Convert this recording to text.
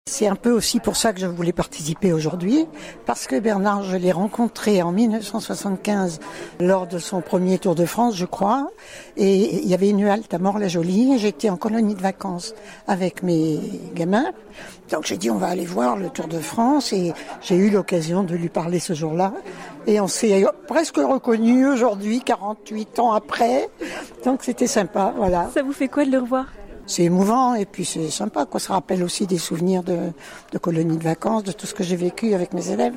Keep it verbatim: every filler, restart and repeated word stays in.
C'est un peu aussi pour ça que je voulais participer aujourd'hui, parce que Bernard, je l'ai rencontré en mille neuf cent soixante-quinze lors de son premier Tour de France, je crois, et il y avait une halte à Mort-la-Jolie, et j'étais en colonie de vacances avec mes gamins, donc j'ai dit on va aller voir le Tour de France, et j'ai eu l'occasion de lui parler ce jour-là, et on s'est presque reconnus aujourd'hui, quarante-huit ans après, donc c'était sympa, voilà. Ça vous fait quoi de le revoir ? C'est émouvant et puis c'est sympa, quoi. Ça rappelle aussi des souvenirs de, de colonies de vacances, de tout ce que j'ai vécu avec mes élèves.